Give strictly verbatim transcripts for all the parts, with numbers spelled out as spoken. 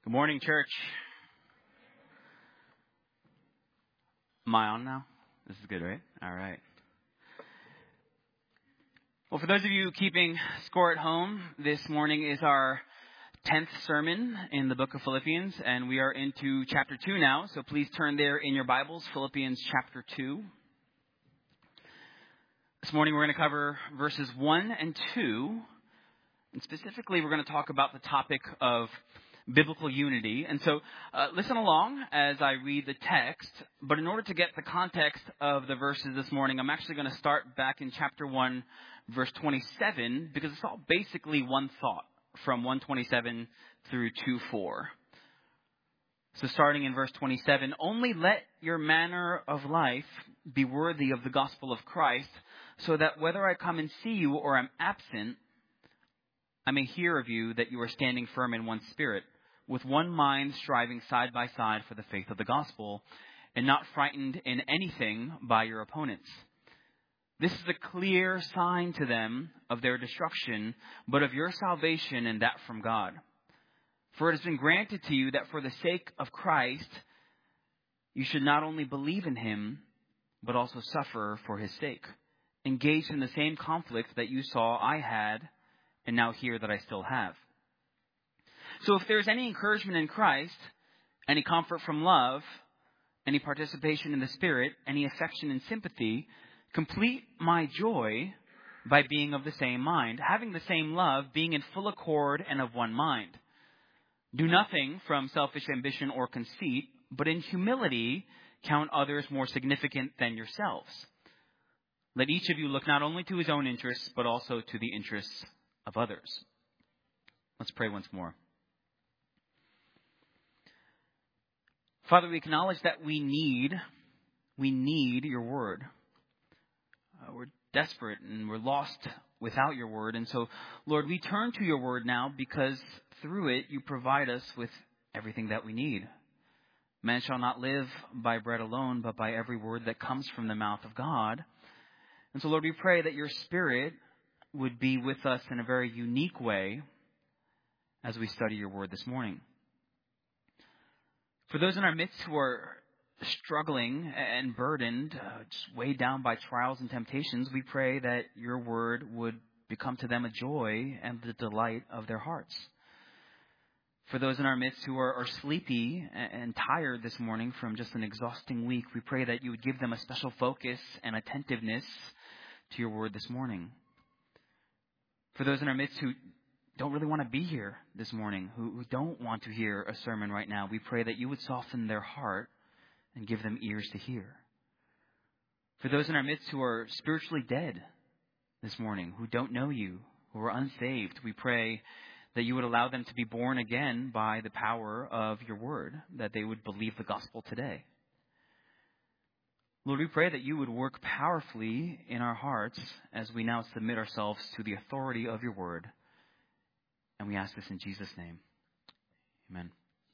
Good morning, church. Am I on now? This is good, right? All right. Well, for those of you keeping score at home, this morning is our tenth sermon in the book of Philippians, and we are into chapter two now. So please turn there in your Bibles, Philippians chapter two. This morning we're going to cover verses one and two, and specifically we're going to talk about the topic of biblical unity. And so uh, listen along as I read the text. But in order to get the context of the verses this morning, I'm actually going to start back in chapter one, verse twenty-seven, because it's all basically one thought from one twenty-seven through two four. So starting in verse twenty-seven, only let your manner of life be worthy of the gospel of Christ, so that whether I come and see you or am absent, I may hear of you that you are standing firm in one spirit, with one mind striving side by side for the faith of the gospel, and not frightened in anything by your opponents. This is a clear sign to them of their destruction, but of your salvation, and that from God. For it has been granted to you that for the sake of Christ, you should not only believe in him, but also suffer for his sake, engaged in the same conflict that you saw I had, and now hear that I still have. So if there is any encouragement in Christ, any comfort from love, any participation in the Spirit, any affection and sympathy, complete my joy by being of the same mind, having the same love, being in full accord and of one mind. Do nothing from selfish ambition or conceit, but in humility count others more significant than yourselves. Let each of you look not only to his own interests, but also to the interests of others. Let's pray once more. Father, we acknowledge that we need, we need your word. Uh, we're desperate and we're lost without your word. And so, Lord, we turn to your word now because through it you provide us with everything that we need. Man shall not live by bread alone, but by every word that comes from the mouth of God. And so, Lord, we pray that your Spirit would be with us in a very unique way as we study your word this morning. For those in our midst who are struggling and burdened, uh, just weighed down by trials and temptations, we pray that your word would become to them a joy and the delight of their hearts. For those in our midst who are, are sleepy and tired this morning from just an exhausting week, we pray that you would give them a special focus and attentiveness to your word this morning. For those in our midst who don't really want to be here this morning, who, who don't want to hear a sermon right now, we pray that you would soften their heart and give them ears to hear. For those in our midst who are spiritually dead this morning, who don't know you, who are unsaved, we pray that you would allow them to be born again by the power of your word, that they would believe the gospel today. Lord, we pray that you would work powerfully in our hearts as we now submit ourselves to the authority of your word. And we ask this in Jesus' name. Amen.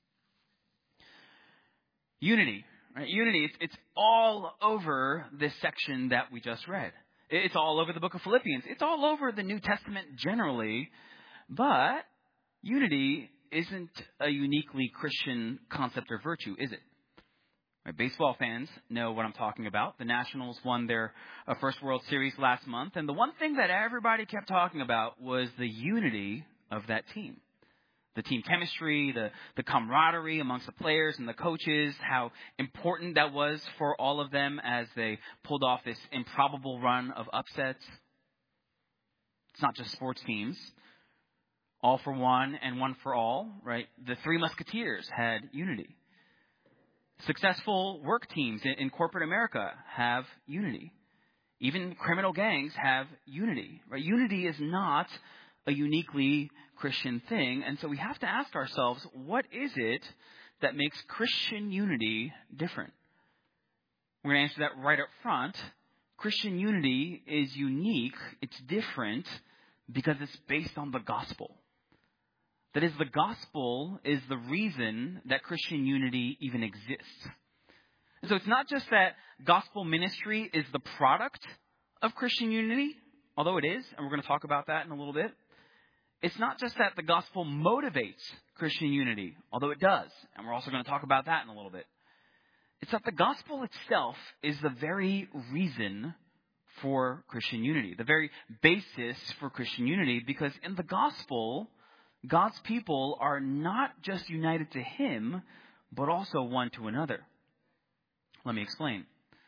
Unity. Right? Unity, it's, it's all over this section that we just read. It's all over the book of Philippians. It's all over the New Testament generally. But unity isn't a uniquely Christian concept or virtue, is it? Right, baseball fans know what I'm talking about. The Nationals won their uh, first World Series last month. And the one thing that everybody kept talking about was the unity of that team. The team chemistry, the, the camaraderie amongst the players and the coaches, how important that was for all of them as they pulled off this improbable run of upsets. It's not just sports teams. All for one and one for all, right? The Three Musketeers had unity. Successful work teams in, in corporate America have unity. Even criminal gangs have unity, right? Unity is not a uniquely Christian thing. And so we have to ask ourselves, what is it that makes Christian unity different? We're going to answer that right up front. Christian unity is unique. It's different because it's based on the gospel. That is, the gospel is the reason that Christian unity even exists. And so it's not just that gospel ministry is the product of Christian unity, although it is, and we're going to talk about that in a little bit. it's not just that the gospel motivates Christian unity, although it does, and we're also going to talk about that in a little bit. It's that the gospel itself is the very reason for Christian unity, the very basis for Christian unity, because in the gospel, God's people are not just united to Him, but also one to another. Let me explain.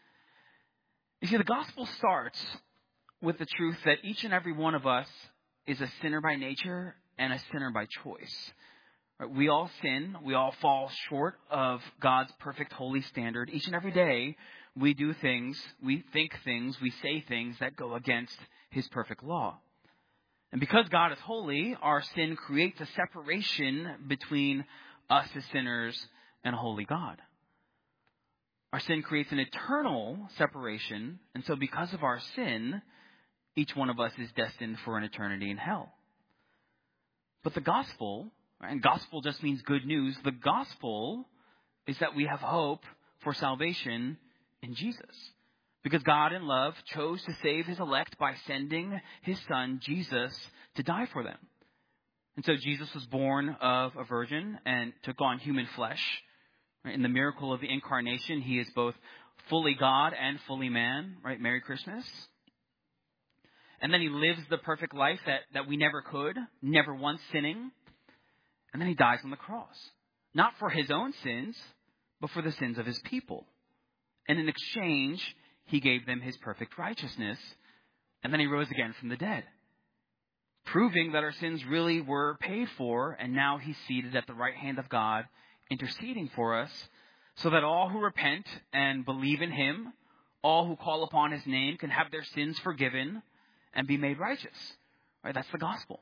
You see, the gospel starts with the truth that each and every one of us is a sinner by nature and a sinner by choice. We all sin. We all fall short of God's perfect holy standard. Each and every day, we do things, we think things, we say things that go against His perfect law. And because God is holy, our sin creates a separation between us as sinners and a holy God. Our sin creates an eternal separation, and so because of our sin, each one of us is destined for an eternity in hell. But the gospel, and gospel just means good news, the gospel is that we have hope for salvation in Jesus. Because God in love chose to save His elect by sending His Son, Jesus, to die for them. And so Jesus was born of a virgin and took on human flesh. In the miracle of the incarnation, He is both fully God and fully man. Right? Merry Christmas. And then He lives the perfect life that, that we never could, never once sinning. And then He dies on the cross. Not for His own sins, but for the sins of His people. And in exchange, He gave them His perfect righteousness. And then He rose again from the dead, proving that our sins really were paid for. And now He's seated at the right hand of God, interceding for us, so that all who repent and believe in Him, all who call upon His name, can have their sins forgiven and be made righteous. Right? That's the gospel.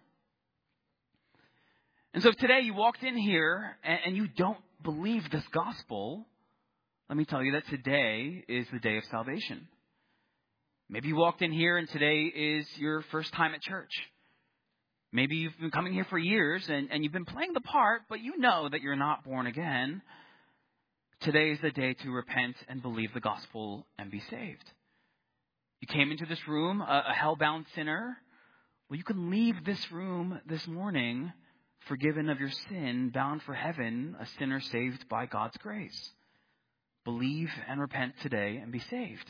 And so if today you walked in here and, and you don't believe this gospel, let me tell you that today is the day of salvation. Maybe you walked in here and today is your first time at church. Maybe you've been coming here for years and, and you've been playing the part, but you know that you're not born again. Today is the day to repent and believe the gospel and be saved. You came into this room, a, a hell-bound sinner. Well, you can leave this room this morning forgiven of your sin, bound for heaven, a sinner saved by God's grace. Believe and repent today and be saved.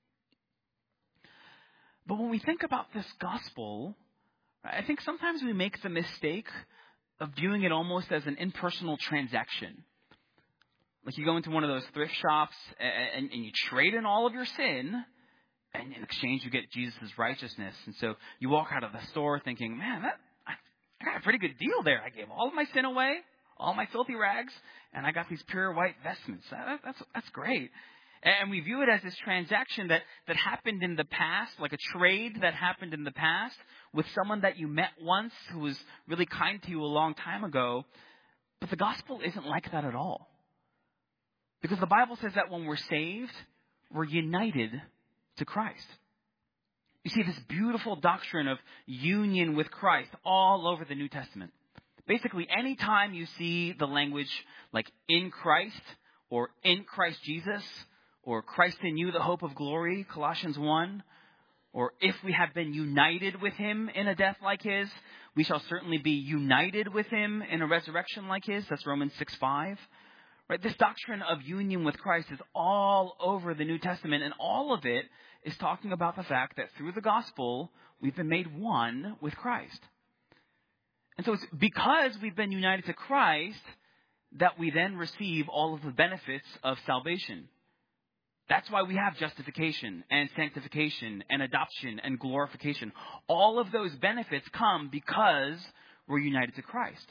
But when we think about this gospel, I think sometimes we make the mistake of viewing it almost as an impersonal transaction. Like you go into one of those thrift shops and, and you trade in all of your sin, and in exchange you get Jesus' righteousness. And so you walk out of the store thinking, man, that, I, I got a pretty good deal there. I gave all of my sin away, all my filthy rags, and I got these pure white vestments. That, that's, that's great. And we view it as this transaction that, that happened in the past, like a trade that happened in the past with someone that you met once who was really kind to you a long time ago. But the gospel isn't like that at all. Because the Bible says that when we're saved, we're united to Christ. You see this beautiful doctrine of union with Christ all over the New Testament. Basically, anytime you see the language like in Christ or in Christ Jesus or Christ in you, the hope of glory, Colossians one, or if we have been united with Him in a death like His, we shall certainly be united with Him in a resurrection like His. That's Romans six five. Right? This doctrine of union with Christ is all over the New Testament, and all of it is talking about the fact that through the gospel, we've been made one with Christ. And so it's because we've been united to Christ that we then receive all of the benefits of salvation. That's why we have justification and sanctification and adoption and glorification. All of those benefits come because we're united to Christ.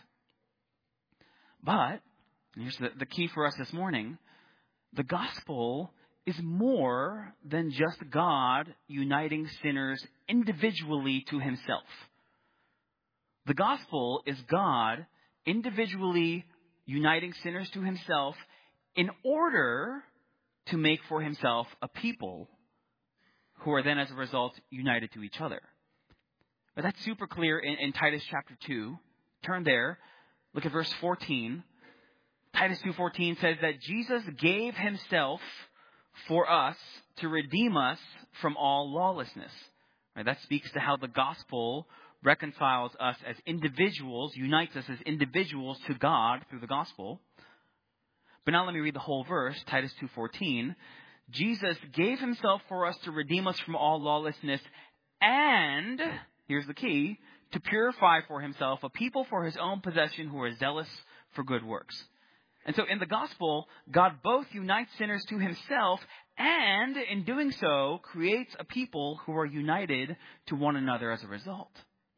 But, and here's the, the key for us this morning, the gospel is more than just God uniting sinners individually to Himself. The gospel is God individually uniting sinners to Himself in order to make for Himself a people who are then, as a result, united to each other. But that's super clear in, in Titus chapter two. Turn there. Look at verse fourteen. Titus two fourteen says that Jesus gave Himself for us to redeem us from all lawlessness. Right, that speaks to how the gospel reconciles us as individuals, unites us as individuals to God through the gospel. But now let me read the whole verse, Titus two fourteen. Jesus gave himself for us to redeem us from all lawlessness and, here's the key, to purify for himself a people for his own possession who are zealous for good works. And so in the gospel, God both unites sinners to himself and in doing so creates a people who are united to one another as a result.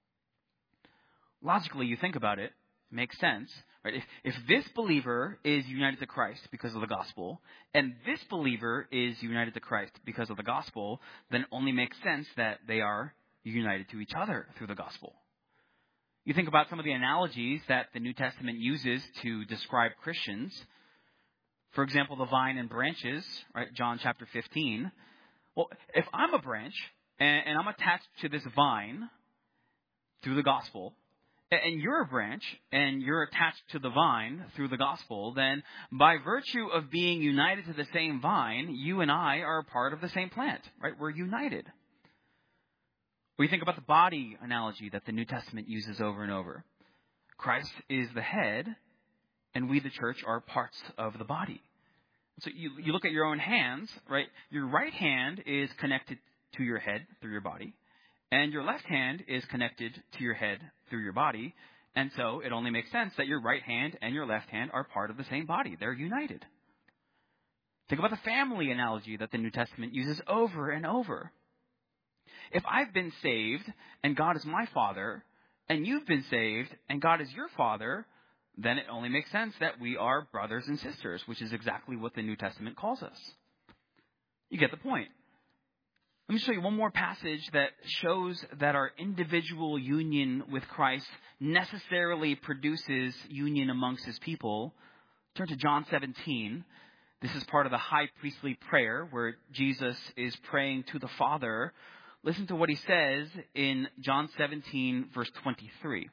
Logically, you think about it, it makes sense. Right? If, if this believer is united to Christ because of the gospel, and this believer is united to Christ because of the gospel, then it only makes sense that they are united to each other through the gospel. You think about some of the analogies that the New Testament uses to describe Christians. For example, the vine and branches, right? John chapter fifteen. Well, if I'm a branch and, and I'm attached to this vine through the gospel, and you're a branch and you're attached to the vine through the gospel, then by virtue of being united to the same vine, you and I are a part of the same plant, right? We're united. We think about the body analogy that the New Testament uses over and over. Christ is the head, and we, the church, are parts of the body. So you, you look at your own hands, right? Your right hand is connected to your head through your body, and your left hand is connected to your head through your body. And so it only makes sense that your right hand and your left hand are part of the same body. They're united. Think about the family analogy that the New Testament uses over and over. If I've been saved and God is my father, and you've been saved and God is your father, then it only makes sense that we are brothers and sisters, which is exactly what the New Testament calls us. You get the point. Let me show you one more passage that shows that our individual union with Christ necessarily produces union amongst his people. Turn to John seventeen. This is part of the high priestly prayer where Jesus is praying to the Father. Listen to what he says in John seventeen, verse twenty-three.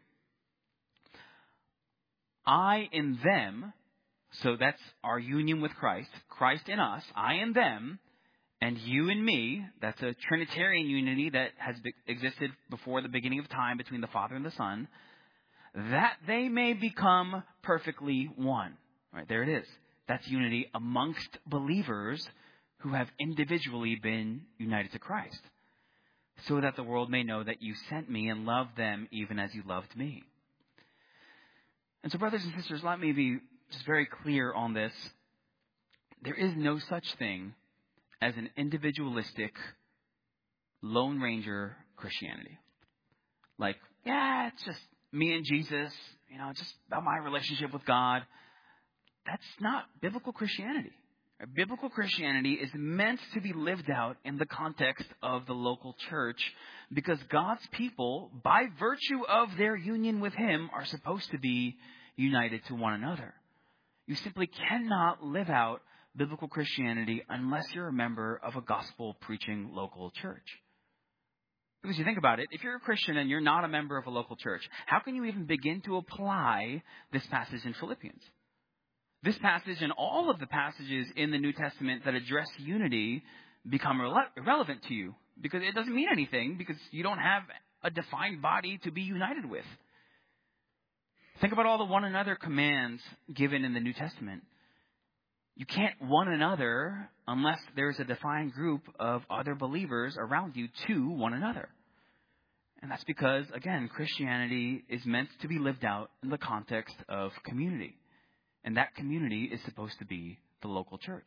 I in them, so that's our union with Christ, Christ in us, I in them, and you and me, that's a Trinitarian unity that has be- existed before the beginning of time between the Father and the Son, that they may become perfectly one. Right, there it is. That's unity amongst believers who have individually been united to Christ, so that the world may know that you sent me and loved them even as you loved me. And so, brothers and sisters, let me be just very clear on this. There is no such thing as an individualistic, Lone Ranger Christianity. Like, yeah, it's just me and Jesus, you know, just about my relationship with God. That's not biblical Christianity. Biblical Christianity is meant to be lived out in the context of the local church because God's people, by virtue of their union with him, are supposed to be united to one another. You simply cannot live out biblical Christianity unless you're a member of a gospel-preaching local church. Because you think about it, if you're a Christian and you're not a member of a local church, how can you even begin to apply this passage in Philippians? This passage and all of the passages in the New Testament that address unity become rele- irrelevant to you because it doesn't mean anything because you don't have a defined body to be united with. Think about all the one another commands given in the New Testament. You can't one another unless there's a defined group of other believers around you to one another. And that's because, again, Christianity is meant to be lived out in the context of community. And that community is supposed to be the local church.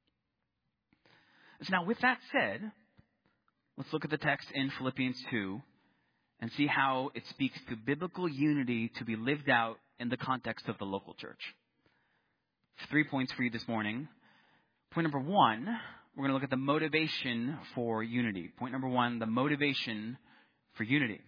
So now, with that said, let's look at the text in Philippians two and see how it speaks to biblical unity to be lived out in the context of the local church. Three points for you this morning. Point number one, we're going to look at the motivation for unity. Point number one, the motivation for unity.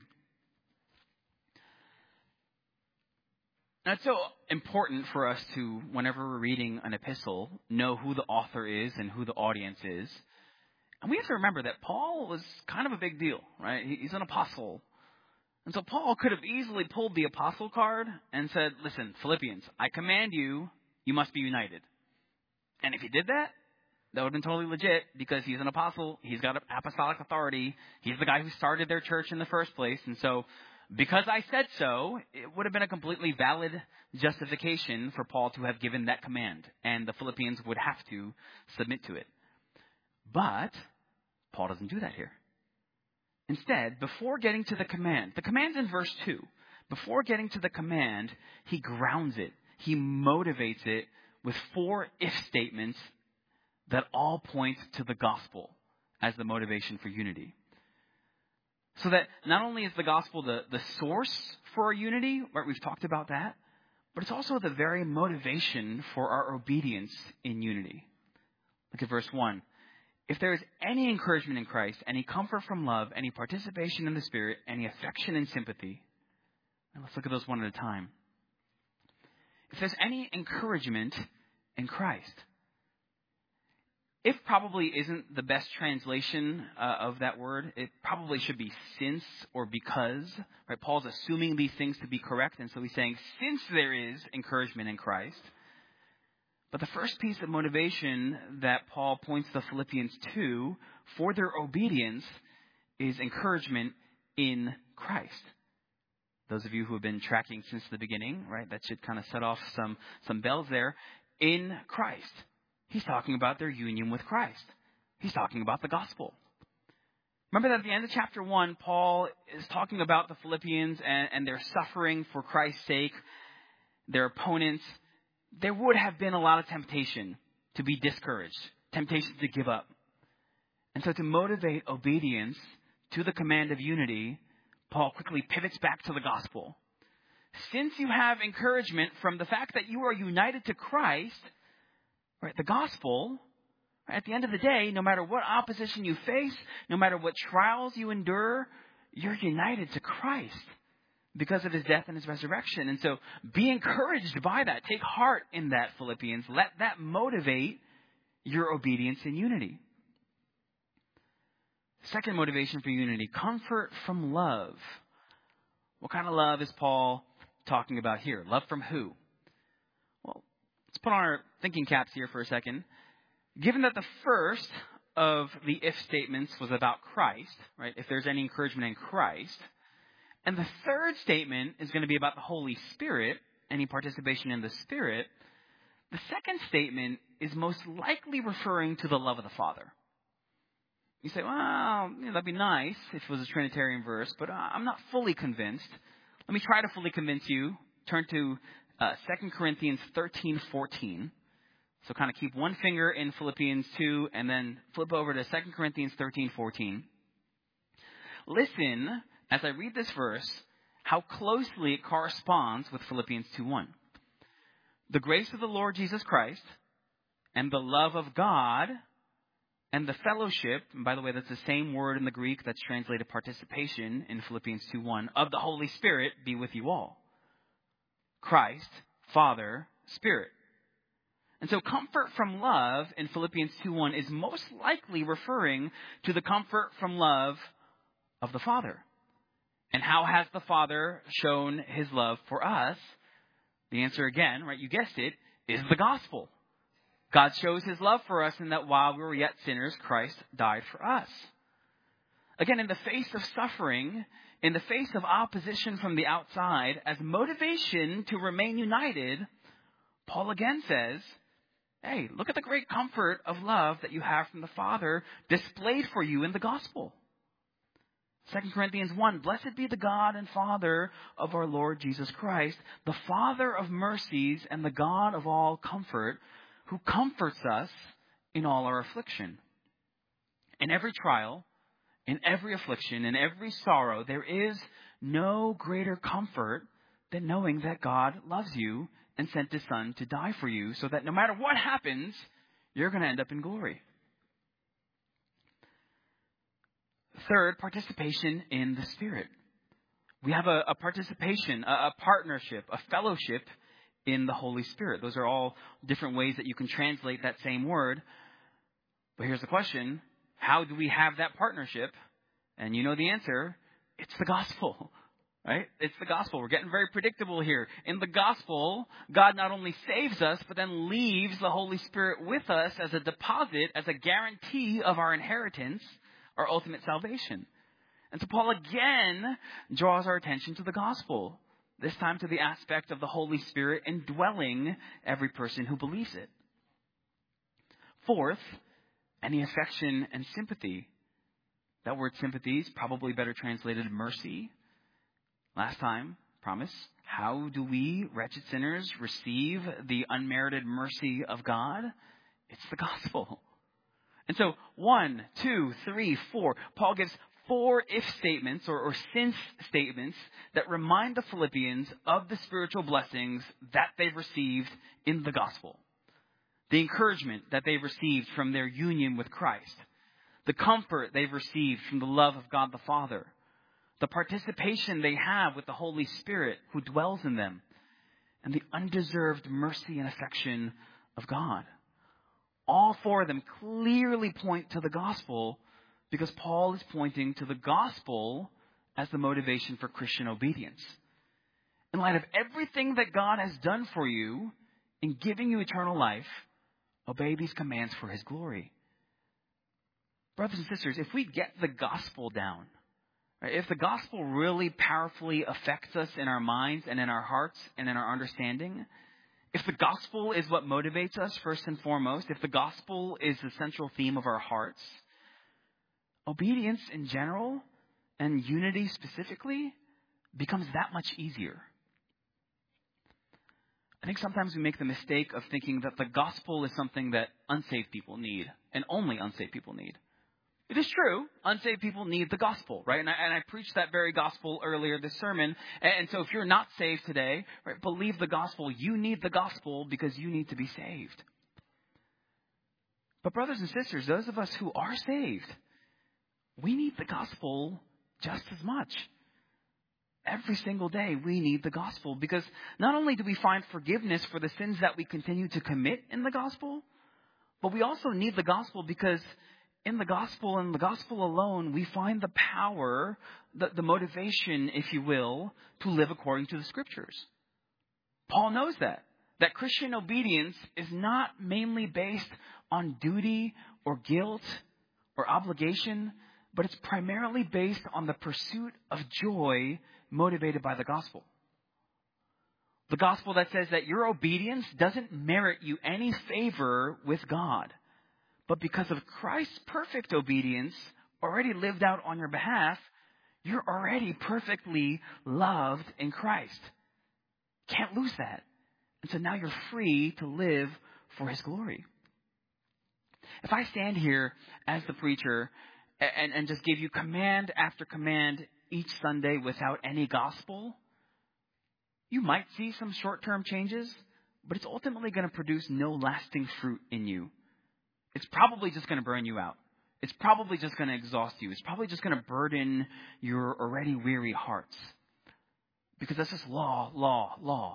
Now, it's so important for us to, whenever we're reading an epistle, know who the author is and who the audience is. And we have to remember that Paul was kind of a big deal, right? He's an apostle. And so Paul could have easily pulled the apostle card and said, listen, Philippians, I command you, you must be united. And if he did that, that would have been totally legit because he's an apostle. He's got apostolic authority. He's the guy who started their church in the first place. And so because I said so, it would have been a completely valid justification for Paul to have given that command, and the Philippians would have to submit to it. But Paul doesn't do that here. Instead, before getting to the command, the command's in verse two. Before getting to the command, he grounds it. He motivates it with four if statements that all point to the gospel as the motivation for unity. So that not only is the gospel the, the source for our unity, right, we've talked about that, but it's also the very motivation for our obedience in unity. Look at verse one. If there is any encouragement in Christ, any comfort from love, any participation in the Spirit, any affection and sympathy. Now let's look at those one at a time. If there's any encouragement in Christ. If probably isn't the best translation uh, of that word. It probably should be since or because. Right? Paul's assuming these things to be correct, and so he's saying, since there is encouragement in Christ. But the first piece of motivation that Paul points the Philippians to for their obedience is encouragement in Christ. Those of you who have been tracking since the beginning, right, that should kind of set off some, some bells there. In Christ. He's talking about their union with Christ. He's talking about the gospel. Remember that at the end of chapter one, Paul is talking about the Philippians and, and their suffering for Christ's sake, their opponents. There would have been a lot of temptation to be discouraged, temptation to give up. And so to motivate obedience to the command of unity, Paul quickly pivots back to the gospel. Since you have encouragement from the fact that you are united to Christ, right, the gospel, right, at the end of the day, no matter what opposition you face, no matter what trials you endure, you're united to Christ because of his death and his resurrection. And so be encouraged by that. Take heart in that, Philippians. Let that motivate your obedience in unity. Second motivation for unity, comfort from love. What kind of love is Paul talking about here? Love from who? Well, let's put on our thinking caps here for a second. Given that the first of the if statements was about Christ, right? If there's any encouragement in Christ. And the third statement is going to be about the Holy Spirit, any participation in the Spirit. The second statement is most likely referring to the love of the Father. You say, well, you know, that'd be nice if it was a Trinitarian verse, but I'm not fully convinced. Let me try to fully convince you. Turn to uh, Second Corinthians thirteen fourteen. So kind of keep one finger in Philippians two and then flip over to Second Corinthians thirteen fourteen. Listen, as I read this verse, how closely it corresponds with Philippians two one. The grace of the Lord Jesus Christ and the love of God and the fellowship, and by the way, that's the same word in the Greek that's translated participation in Philippians two one, of the Holy Spirit be with you all. Christ, Father, Spirit. And so comfort from love in Philippians two one is most likely referring to the comfort from love of the Father. And how has the Father shown his love for us? The answer again, right, you guessed it, is the gospel. God shows his love for us in that while we were yet sinners, Christ died for us. Again, in the face of suffering, in the face of opposition from the outside, as motivation to remain united, Paul again says, hey, look at the great comfort of love that you have from the Father displayed for you in the gospel. Second Corinthians one, blessed be the God and Father of our Lord Jesus Christ, the Father of mercies and the God of all comfort, who comforts us in all our affliction. In every trial, in every affliction, in every sorrow, there is no greater comfort than knowing that God loves you and sent his Son to die for you, so that no matter what happens, you're going to end up in glory. Third, participation in the Spirit. We have a, a participation, a, a partnership, a fellowship in the Holy Spirit. Those are all different ways that you can translate that same word. But here's the question. How do we have that partnership? And you know the answer. It's the gospel, right? It's the gospel. We're getting very predictable here. In the gospel, God not only saves us, but then leaves the Holy Spirit with us as a deposit, as a guarantee of our inheritance, our ultimate salvation. And so Paul again draws our attention to the gospel, this time to the aspect of the Holy Spirit indwelling every person who believes it. Fourth, any affection and sympathy. That word sympathy is probably better translated mercy. Last time, promise. How do we, wretched sinners, receive the unmerited mercy of God? It's the gospel. And so, one, two, three, four. Paul gives four if statements or, or since statements that remind the Philippians of the spiritual blessings that they've received in the gospel. The encouragement that they've received from their union with Christ. The comfort they've received from the love of God the Father. The participation they have with the Holy Spirit who dwells in them. And the undeserved mercy and affection of God. All four of them clearly point to the gospel because Paul is pointing to the gospel as the motivation for Christian obedience. In light of everything that God has done for you in giving you eternal life, obey these commands for his glory. Brothers and sisters, if we get the gospel down, right, if the gospel really powerfully affects us in our minds and in our hearts and in our understanding, if the gospel is what motivates us first and foremost, if the gospel is the central theme of our hearts, obedience in general and unity specifically becomes that much easier. I think sometimes we make the mistake of thinking that the gospel is something that unsaved people need and only unsaved people need. It is true. Unsaved people need the gospel, right? And I, and I preached that very gospel earlier this sermon. And, and so if you're not saved today, right, believe the gospel. You need the gospel because you need to be saved. But brothers and sisters, those of us who are saved, we need the gospel just as much. Every single day we need the gospel because not only do we find forgiveness for the sins that we continue to commit in the gospel, but we also need the gospel because in the gospel and the gospel alone, we find the power, the, the motivation, if you will, to live according to the scriptures. Paul knows that, that Christian obedience is not mainly based on duty or guilt or obligation, but it's primarily based on the pursuit of joy motivated by the gospel. The gospel that says that your obedience doesn't merit you any favor with God. But because of Christ's perfect obedience, already lived out on your behalf, you're already perfectly loved in Christ. Can't lose that. And so now you're free to live for his glory. If I stand here as the preacher and, and just give you command after command each Sunday without any gospel, you might see some short-term changes, but it's ultimately going to produce no lasting fruit in you. It's probably just going to burn you out. It's probably just going to exhaust you. It's probably just going to burden your already weary hearts. Because that's just law, law, law.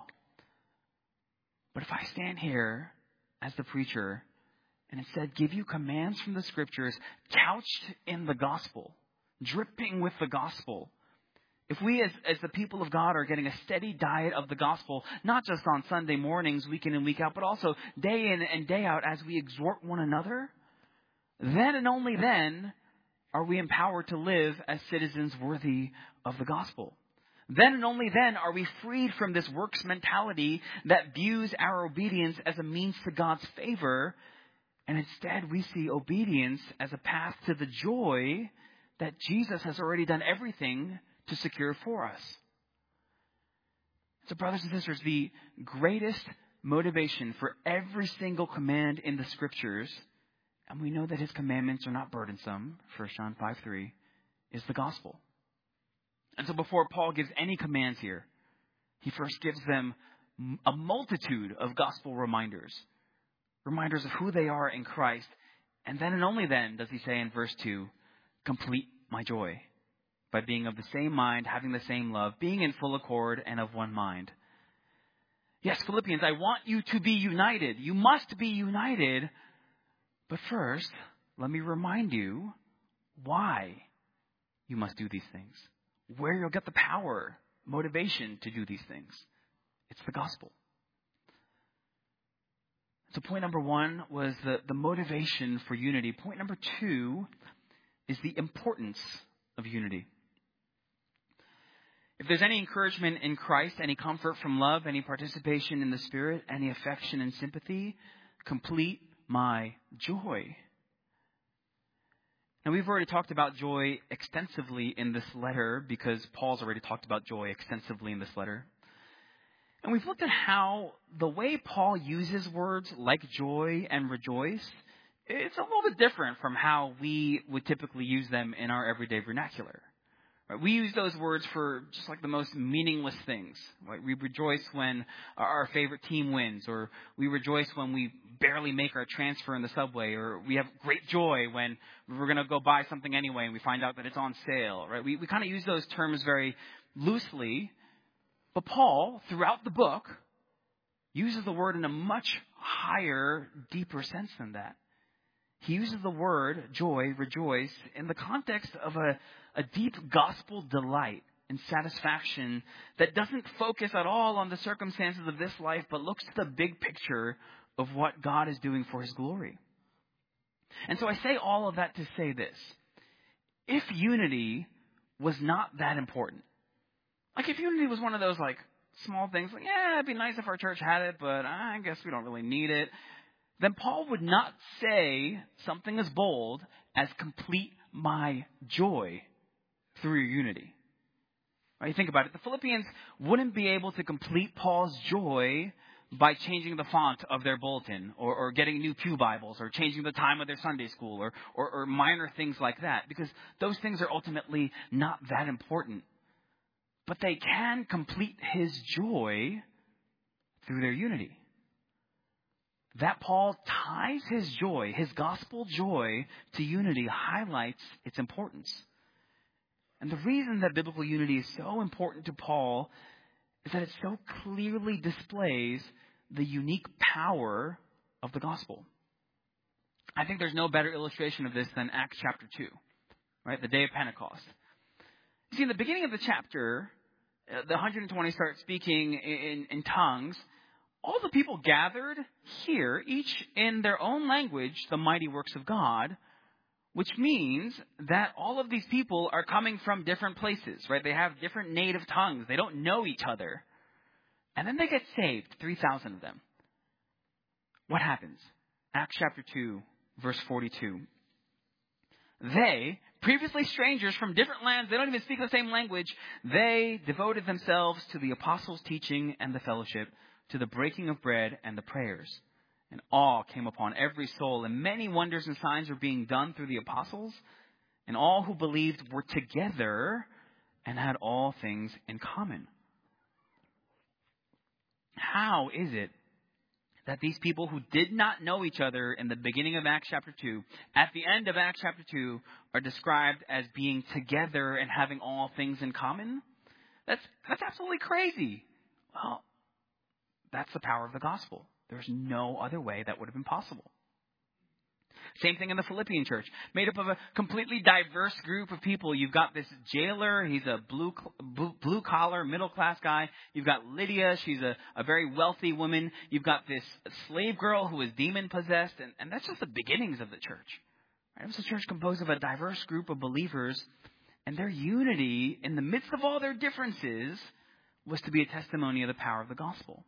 But if I stand here as the preacher and instead give you commands from the scriptures couched in the gospel, dripping with the gospel, if we as, as the people of God are getting a steady diet of the gospel, not just on Sunday mornings, week in and week out, but also day in and day out as we exhort one another, then and only then are we empowered to live as citizens worthy of the gospel. Then and only then are we freed from this works mentality that views our obedience as a means to God's favor, and instead we see obedience as a path to the joy that Jesus has already done everything to secure for us. So brothers and sisters, the greatest motivation for every single command in the scriptures, and we know that his commandments are not burdensome, First John five three, is the gospel. And so before Paul gives any commands here, he first gives them a multitude of gospel reminders, reminders of who they are in Christ. And then and only then does he say in verse two, complete my joy by being of the same mind, having the same love, being in full accord and of one mind. Yes, Philippians, I want you to be united. You must be united. But first, let me remind you why you must do these things. Where you'll get the power, motivation to do these things. It's the gospel. So point number one was the, the motivation for unity. Point number two is the importance of unity. If there's any encouragement in Christ, any comfort from love, any participation in the Spirit, any affection and sympathy, complete my joy. Now, we've already talked about joy extensively in this letter because Paul's already talked about joy extensively in this letter. And we've looked at how the way Paul uses words like joy and rejoice, it's a little bit different from how we would typically use them in our everyday vernacular. Right? We use those words for just like the most meaningless things. Right? We rejoice when our favorite team wins, or we rejoice when we barely make our transfer in the subway, or we have great joy when we're going to go buy something anyway and we find out that it's on sale. Right? We, we kind of use those terms very loosely. But Paul, throughout the book, uses the word in a much higher, deeper sense than that. He uses the word joy, rejoice, in the context of a, a deep gospel delight and satisfaction that doesn't focus at all on the circumstances of this life, but looks to the big picture of what God is doing for his glory. And so I say all of that to say this. If unity was not that important, like if unity was one of those like small things, like, yeah, it'd be nice if our church had it, but I guess we don't really need it, then Paul would not say something as bold as complete my joy through your unity. Right? Think about it. The Philippians wouldn't be able to complete Paul's joy by changing the font of their bulletin, or, or getting new pew Bibles, or changing the time of their Sunday school, or, or, or minor things like that, because those things are ultimately not that important. But they can complete his joy through their unity. That Paul ties his joy, his gospel joy, to unity highlights its importance. And the reason that biblical unity is so important to Paul is that it so clearly displays the unique power of the gospel. I think there's no better illustration of this than Acts chapter two, right? The day of Pentecost. You see, in the beginning of the chapter, the one hundred twenty start speaking in, in tongues. All the people gathered hear, each in their own language, the mighty works of God, which means that all of these people are coming from different places, right? They have different native tongues. They don't know each other. And then they get saved, three thousand of them. What happens? Acts chapter two, verse forty-two. They, previously strangers from different lands, they don't even speak the same language, they devoted themselves to the apostles' teaching and the fellowship, to the breaking of bread and the prayers. And awe came upon every soul, and many wonders and signs were being done through the apostles. And all who believed were together and had all things in common. How is it that these people who did not know each other in the beginning of Acts chapter two, at the end of Acts chapter two, are described as being together and having all things in common? That's, that's absolutely crazy. Well, that's the power of the gospel. There's no other way that would have been possible. Same thing in the Philippian church, made up of a completely diverse group of people. You've got this jailer. He's a blue, blue, blue collar, middle class guy. You've got Lydia. She's a, a very wealthy woman. You've got this slave girl who is demon possessed. And, and that's just the beginnings of the church. Right? It was a church composed of a diverse group of believers. And their unity in the midst of all their differences was to be a testimony of the power of the gospel.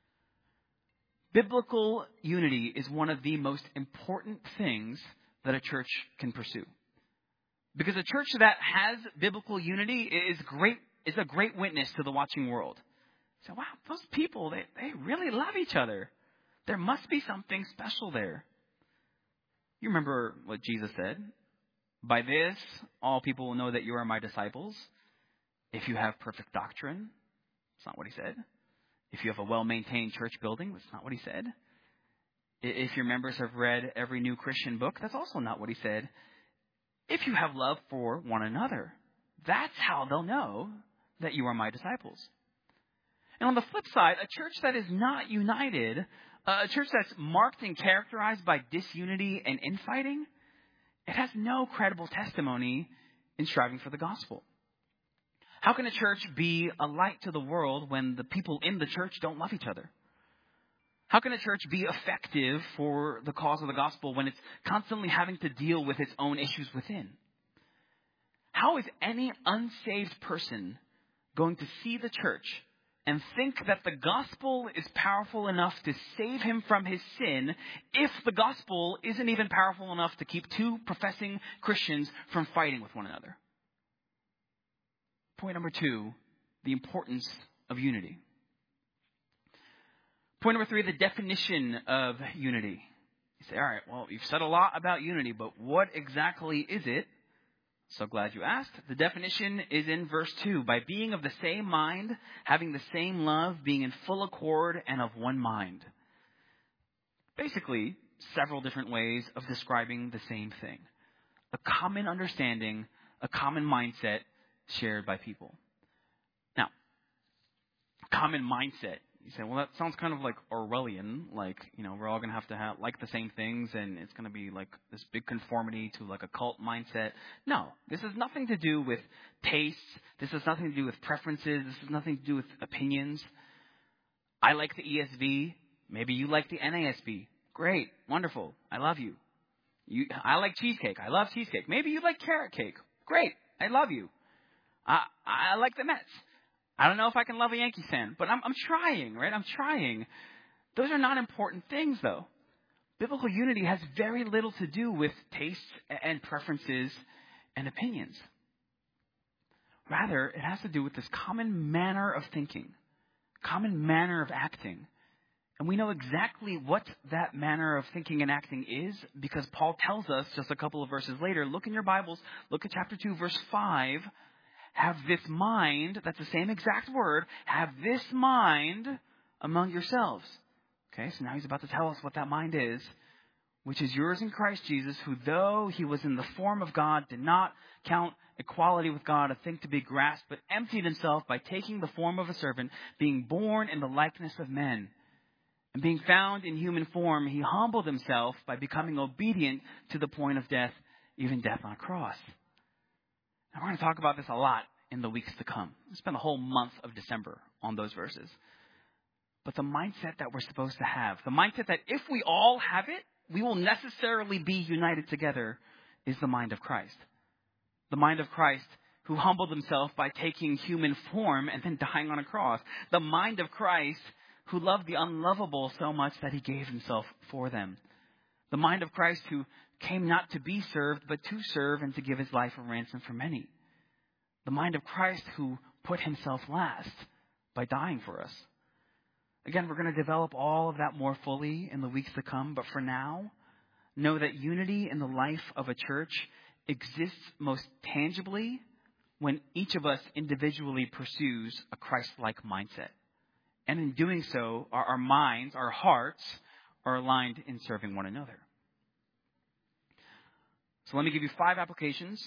Biblical unity is one of the most important things that a church can pursue. Because a church that has biblical unity is great, is a great witness to the watching world. So, wow, those people, they, they really love each other. There must be something special there. You remember what Jesus said? By this, all people will know that you are my disciples. If you have perfect doctrine. That's not what he said. If you have a well-maintained church building, that's not what he said. If your members have read every new Christian book, that's also not what he said. If you have love for one another, that's how they'll know that you are my disciples. And on the flip side, a church that is not united, a church that's marked and characterized by disunity and infighting, it has no credible testimony in striving for the gospel. How can a church be a light to the world when the people in the church don't love each other? How can a church be effective for the cause of the gospel when it's constantly having to deal with its own issues within? How is any unsaved person going to see the church and think that the gospel is powerful enough to save him from his sin if the gospel isn't even powerful enough to keep two professing Christians from fighting with one another? Point number two, the importance of unity. Point number three, the definition of unity. You say, all right, well, you've said a lot about unity, but what exactly is it? So glad you asked. The definition is in verse two. By being of the same mind, having the same love, being in full accord and of one mind. Basically, several different ways of describing the same thing. A common understanding, a common mindset shared by people. Now, common mindset. You say, well, that sounds kind of like Orwellian, like, you know, we're all going to have to have, like the same things, and it's going to be like this big conformity to like a cult mindset. No, this has nothing to do with tastes. This has nothing to do with preferences. This has nothing to do with opinions. I like the E S V. Maybe you like the N A S B. Great. Wonderful. I love you. You. I like cheesecake. I love cheesecake. Maybe you like carrot cake. Great. I love you. I, I like the Mets. I don't know if I can love a Yankees fan, but I'm, I'm trying, right? I'm trying. Those are not important things, though. Biblical unity has very little to do with tastes and preferences and opinions. Rather, it has to do with this common manner of thinking, common manner of acting. And we know exactly what that manner of thinking and acting is because Paul tells us just a couple of verses later. Look in your Bibles. Look at chapter two, verse five. Have this mind, that's the same exact word, have this mind among yourselves. Okay, so now he's about to tell us what that mind is, which is yours in Christ Jesus, who though he was in the form of God, did not count equality with God a thing to be grasped, but emptied himself by taking the form of a servant, being born in the likeness of men. And being found in human form, he humbled himself by becoming obedient to the point of death, even death on a cross. And we're going to talk about this a lot in the weeks to come. We'll spend the whole month of December on those verses. But the mindset that we're supposed to have, the mindset that if we all have it, we will necessarily be united together, is the mind of Christ. The mind of Christ who humbled himself by taking human form and then dying on a cross. The mind of Christ who loved the unlovable so much that he gave himself for them. The mind of Christ who came not to be served, but to serve and to give his life a ransom for many. The mind of Christ who put himself last by dying for us. Again, we're going to develop all of that more fully in the weeks to come, but for now, know that unity in the life of a church exists most tangibly when each of us individually pursues a Christ-like mindset. And in doing so, our, our minds, our hearts, are aligned in serving one another. So let me give you five applications.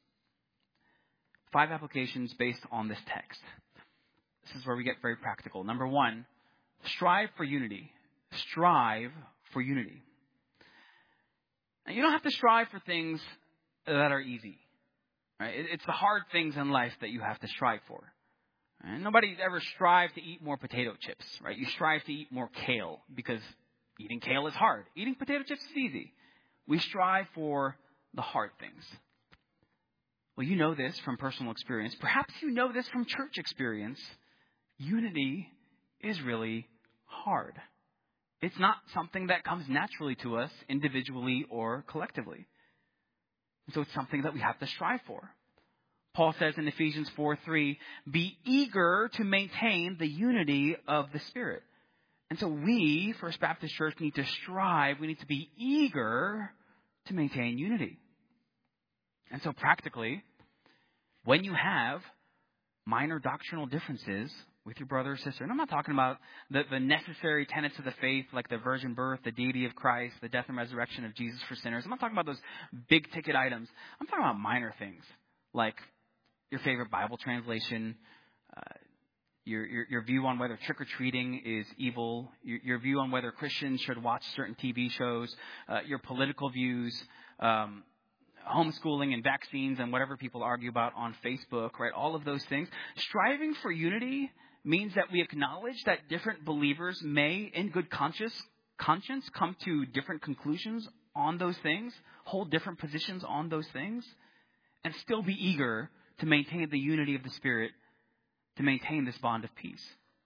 Five applications based on this text. This is where we get very practical. Number one, strive for unity. Strive for unity. Now, you don't have to strive for things that are easy. Right? It's the hard things in life that you have to strive for. Right? Nobody's ever strived to eat more potato chips. Right? You strive to eat more kale because eating kale is hard. Eating potato chips is easy. We strive for the hard things. Well, you know this from personal experience. Perhaps you know this from church experience. Unity is really hard. It's not something that comes naturally to us individually or collectively. And so it's something that we have to strive for. Paul says in Ephesians four three, be eager to maintain the unity of the Spirit. And so we, First Baptist Church, need to strive. We need to be eager to maintain unity. And so practically, when you have minor doctrinal differences with your brother or sister, and I'm not talking about the, the necessary tenets of the faith like the virgin birth, the deity of Christ, the death and resurrection of Jesus for sinners. I'm not talking about those big ticket items. I'm talking about minor things like your favorite Bible translation, uh, your, your your view on whether trick-or-treating is evil, your, your view on whether Christians should watch certain T V shows, uh, your political views, um, homeschooling and vaccines and whatever people argue about on Facebook, right? All of those things. Striving for unity means that we acknowledge that different believers may, in good conscience, conscience, come to different conclusions on those things, hold different positions on those things, and still be eager to maintain the unity of the Spirit to maintain this bond of peace.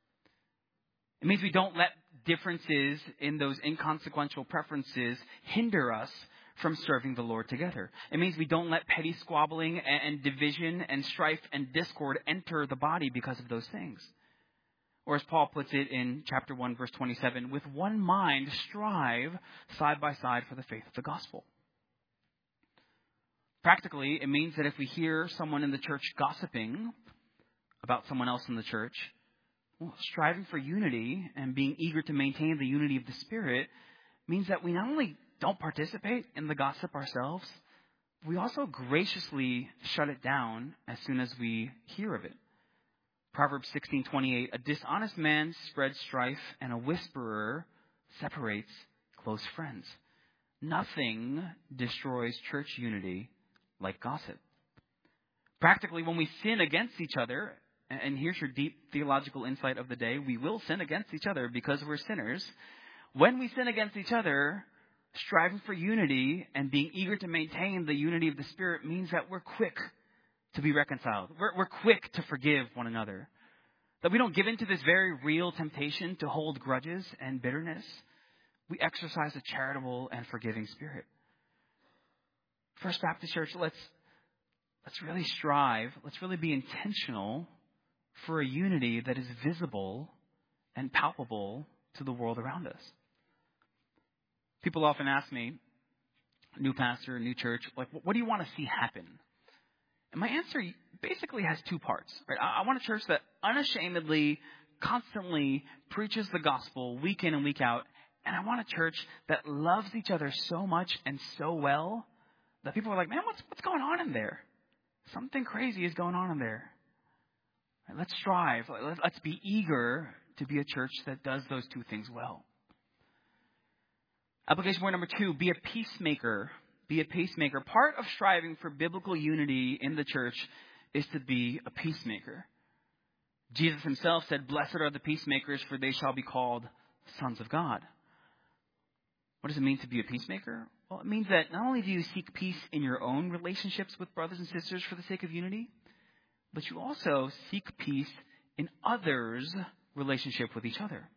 It means we don't let differences in those inconsequential preferences hinder us from serving the Lord together. It means we don't let petty squabbling and division and strife and discord enter the body because of those things. Or as Paul puts it in chapter one, verse twenty-seven, with one mind strive side by side for the faith of the gospel. Practically, it means that if we hear someone in the church gossiping about someone else in the church, well, striving for unity and being eager to maintain the unity of the Spirit means that we not only don't participate in the gossip ourselves, we also graciously shut it down as soon as we hear of it. Proverbs sixteen twenty-eight, a dishonest man spreads strife, and a whisperer separates close friends. Nothing destroys church unity like gossip. Practically, when we sin against each other, and here's your deep theological insight of the day, we will sin against each other because we're sinners. When we sin against each other, striving for unity and being eager to maintain the unity of the Spirit means that we're quick to be reconciled. We're, we're quick to forgive one another. That we don't give in to this very real temptation to hold grudges and bitterness. We exercise a charitable and forgiving spirit. First Baptist Church, let's let's really strive, let's really be intentional for a unity that is visible and palpable to the world around us. People often ask me, new pastor, new church, like, what do you want to see happen? And my answer basically has two parts. Right? I want a church that unashamedly, constantly preaches the gospel week in and week out. And I want a church that loves each other so much and so well that people are like, man, what's what's going on in there? Something crazy is going on in there. Right? Let's strive. Let's be eager to be a church that does those two things well. Application point number two, be a peacemaker. Be a peacemaker. Part of striving for biblical unity in the church is to be a peacemaker. Jesus himself said, blessed are the peacemakers, for they shall be called sons of God. What does it mean to be a peacemaker? Well, it means that not only do you seek peace in your own relationships with brothers and sisters for the sake of unity, but you also seek peace in others' relationship with each other.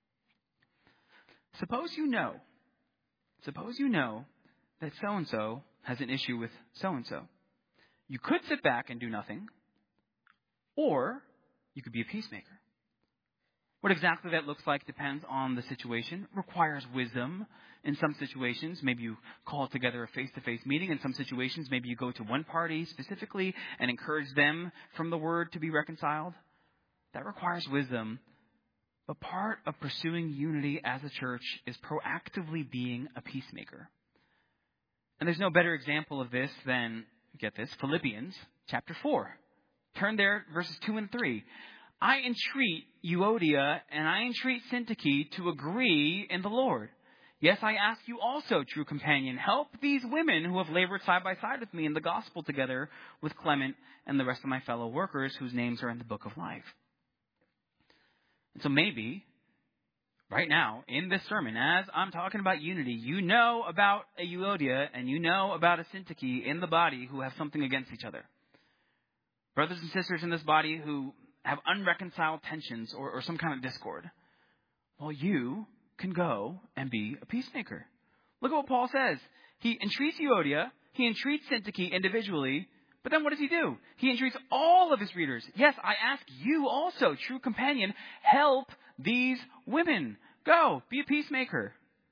Suppose you know, suppose you know that so-and-so has an issue with so-and-so. You could sit back and do nothing, or you could be a peacemaker. What exactly that looks like depends on the situation. It requires wisdom. In some situations, maybe you call together a face-to-face meeting. In some situations, maybe you go to one party specifically and encourage them from the word to be reconciled. That requires wisdom. But part of pursuing unity as a church is proactively being a peacemaker. And there's no better example of this than, get this, Philippians chapter four. Turn there, verses two and three. I entreat Euodia and I entreat Syntyche to agree in the Lord. Yes, I ask you also, true companion, help these women who have labored side by side with me in the gospel together with Clement and the rest of my fellow workers whose names are in the book of life. And so maybe right now, in this sermon, as I'm talking about unity, you know about a Euodia and you know about a Syntyche in the body who have something against each other. Brothers and sisters in this body who have unreconciled tensions or, or some kind of discord. Well, you can go and be a peacemaker. Look at what Paul says. He entreats Euodia, he entreats Syntyche individually, but then what does he do? He entreats all of his readers. Yes, I ask you also, true companion, help these women. Go, be a peacemaker.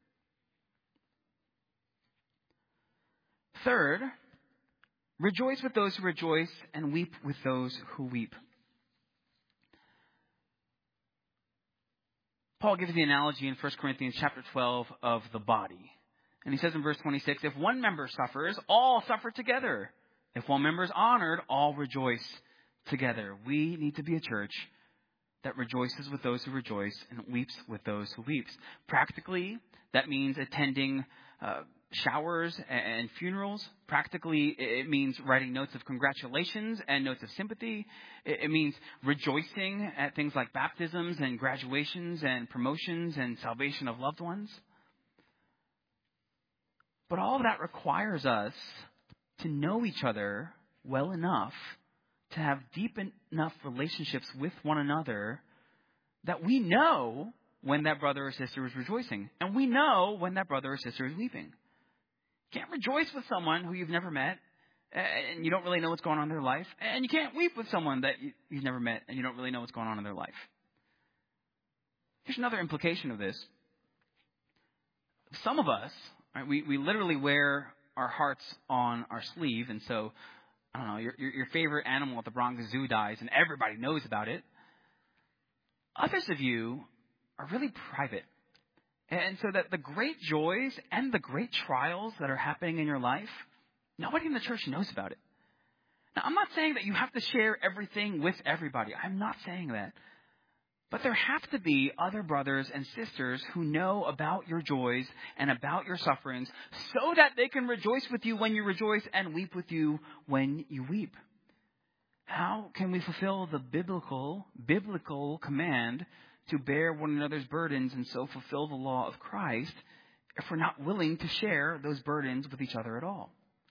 Third, rejoice with those who rejoice and weep with those who weep. Paul gives the analogy in First Corinthians chapter twelve of the body. And he says in verse twenty-six, if one member suffers, all suffer together. If one member is honored, all rejoice together. We need to be a church that rejoices with those who rejoice and weeps with those who weeps. Practically, that means attending uh, showers and funerals. Practically, it means writing notes of congratulations and notes of sympathy. It means rejoicing at things like baptisms and graduations and promotions and salvation of loved ones. But all of that requires us to know each other well enough to have deep enough relationships with one another that we know when that brother or sister is rejoicing. And we know when that brother or sister is weeping. You can't rejoice with someone who you've never met and you don't really know what's going on in their life. And you can't weep with someone that you've never met and you don't really know what's going on in their life. Here's another implication of this. Some of us, right, we, we literally wear our hearts on our sleeve. And so, I don't know, your, your, your favorite animal at the Bronx Zoo dies and everybody knows about it. Others of you are really private. And so that the great joys and the great trials that are happening in your life, nobody in the church knows about it. Now, I'm not saying that you have to share everything with everybody. I'm not saying that. But there have to be other brothers and sisters who know about your joys and about your sufferings so that they can rejoice with you when you rejoice and weep with you when you weep. How can we fulfill the biblical, biblical command to bear one another's burdens and so fulfill the law of Christ if we're not willing to share those burdens with each other at all?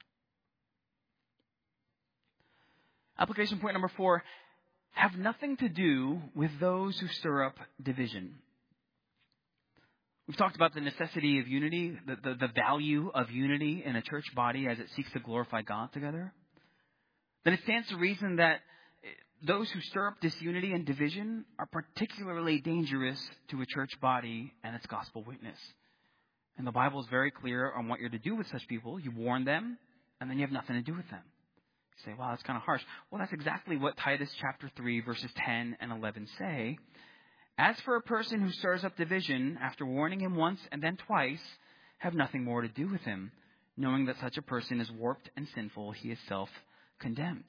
Application point number four, have nothing to do with those who stir up division. We've talked about the necessity of unity, the, the, the value of unity in a church body as it seeks to glorify God together. Then it stands to reason that those who stir up disunity and division are particularly dangerous to a church body and its gospel witness. And the Bible is very clear on what you're to do with such people. You warn them, and then you have nothing to do with them. You say, wow, that's kind of harsh. Well, that's exactly what Titus chapter three, verses ten and eleven say. As for a person who stirs up division, after warning him once and then twice, have nothing more to do with him, knowing that such a person is warped and sinful, he is self-condemned.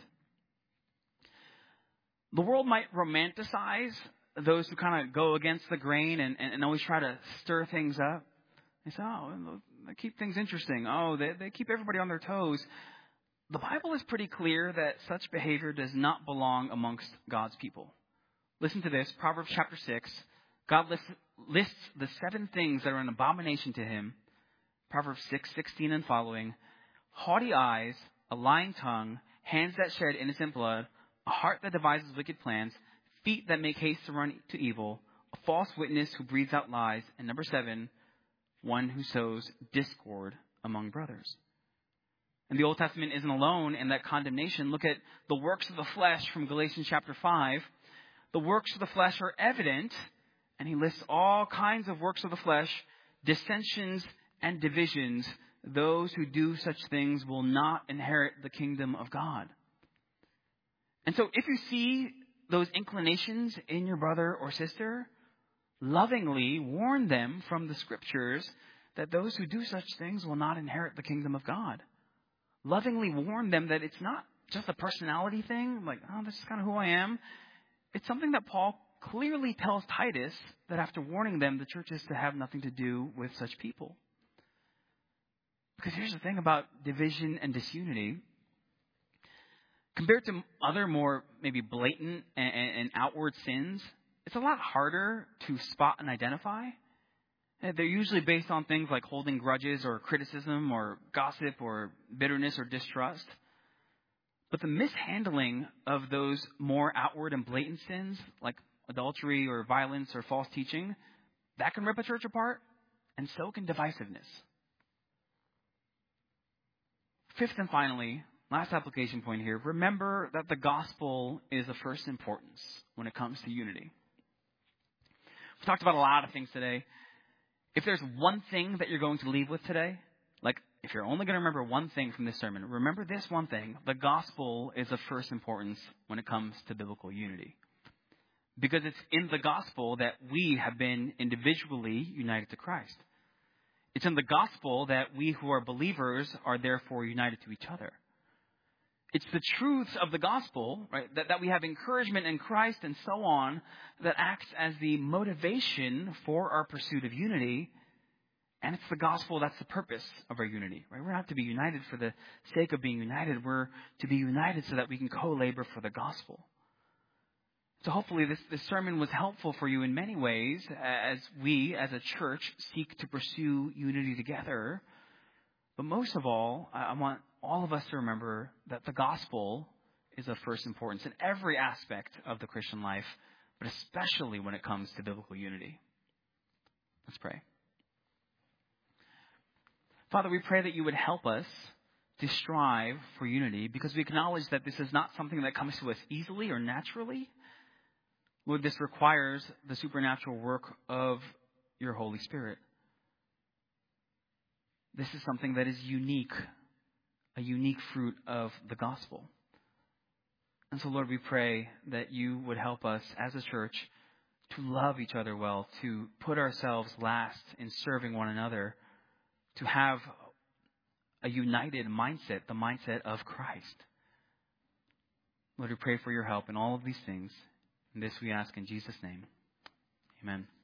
The world might romanticize those who kind of go against the grain and, and, and always try to stir things up. They say, oh, they keep things interesting. Oh, they, they keep everybody on their toes. The Bible is pretty clear that such behavior does not belong amongst God's people. Listen to this, Proverbs chapter six. God lists, lists the seven things that are an abomination to him. Proverbs six, sixteen and following. Haughty eyes, a lying tongue, hands that shed innocent blood, a heart that devises wicked plans, feet that make haste to run to evil, a false witness who breathes out lies, and number seven, one who sows discord among brothers. And the Old Testament isn't alone in that condemnation. Look at the works of the flesh from Galatians chapter five. The works of the flesh are evident, and he lists all kinds of works of the flesh, dissensions and divisions. Those who do such things will not inherit the kingdom of God. And so if you see those inclinations in your brother or sister, lovingly warn them from the scriptures that those who do such things will not inherit the kingdom of God. Lovingly warn them that it's not just a personality thing, like, oh, this is kind of who I am. It's something that Paul clearly tells Titus that after warning them, the church is to have nothing to do with such people. Because here's the thing about division and disunity. Compared to other more maybe blatant and, and outward sins, it's a lot harder to spot and identify. They're usually based on things like holding grudges or criticism or gossip or bitterness or distrust. But the mishandling of those more outward and blatant sins, like adultery or violence or false teaching, that can rip a church apart, and so can divisiveness. Fifth and finally, last application point here, remember that the gospel is of first importance when it comes to unity. We've talked about a lot of things today. If there's one thing that you're going to leave with today, like if you're only going to remember one thing from this sermon, remember this one thing. The gospel is of first importance when it comes to biblical unity. Because it's in the gospel that we have been individually united to Christ. It's in the gospel that we who are believers are therefore united to each other. It's the truths of the gospel, right, that, that we have encouragement in Christ and so on, that acts as the motivation for our pursuit of unity. And it's the gospel that's the purpose of our unity. Right? We're not to be united for the sake of being united. We're to be united so that we can co-labor for the gospel. So hopefully this, this sermon was helpful for you in many ways as we, as a church, seek to pursue unity together. But most of all, I want all of us to remember that the gospel is of first importance in every aspect of the Christian life, but especially when it comes to biblical unity. Let's pray. Father, we pray that you would help us to strive for unity, because we acknowledge that this is not something that comes to us easily or naturally. Lord, this requires the supernatural work of your Holy Spirit. This is something that is unique, a unique fruit of the gospel. And so, Lord, we pray that you would help us as a church to love each other well, to put ourselves last in serving one another, to have a united mindset, the mindset of Christ. Lord, we pray for your help in all of these things. And this we ask in Jesus' name. Amen.